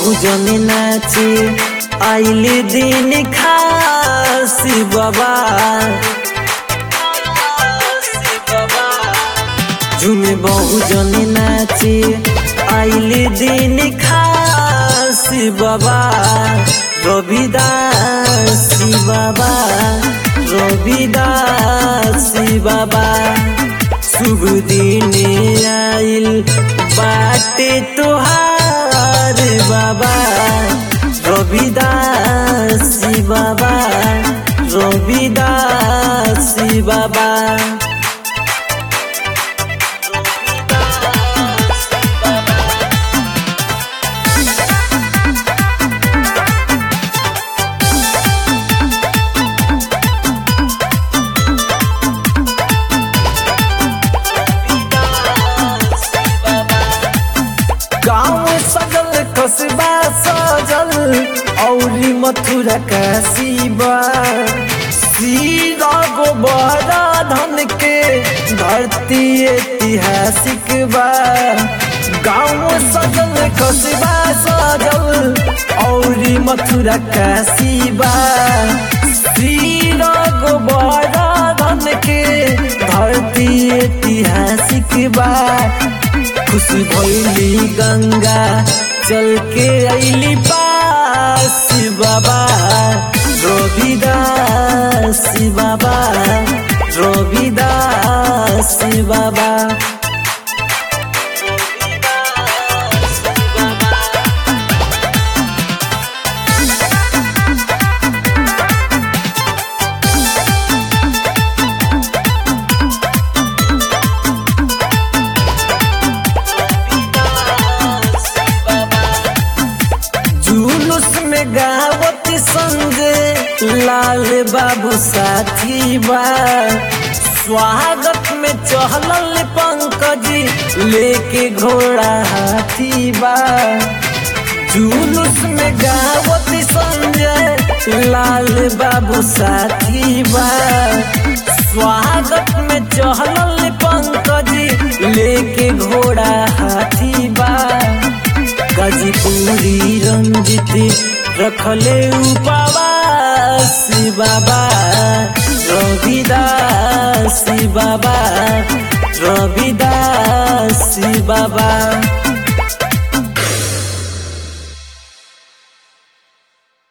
बहुजन नाचे आइले दिन खासी बाबा झूमे बहुजन नाचे आइले दिन खासी बाबा रविदासी बाबा रविदासी बाबा शुभ दिन आइल बाटे तोहार बाबा रविदासी बाबा रविदासी बाबा गाँव सजल कस्बा सजल औरी मथुरा काशीबा सीधा गोबरा धन के धरती ऐतिहासिक बा गाँव सजल कस्बा सजल औरी मथुरा काशीबा सीधा गोबरा धन के धरती ऐतिहासिक बा खुश भइली गंगा चल के अइली पास बाबा रविदासी बाबा रविदासी बाबा गावत संगे लाल बाबू साथी बा स्वागत में चहलल पंकज लेके घोड़ा हाथी बा जुलूस में गावत संजय लाल बाबू साथी बा स्वागत में चहलल पंकज लेके घोड़ा हाथी बा गाजीपुरी रंजित रखले उपवासी बाबा रविदासी बाबा रविदासी बाबा।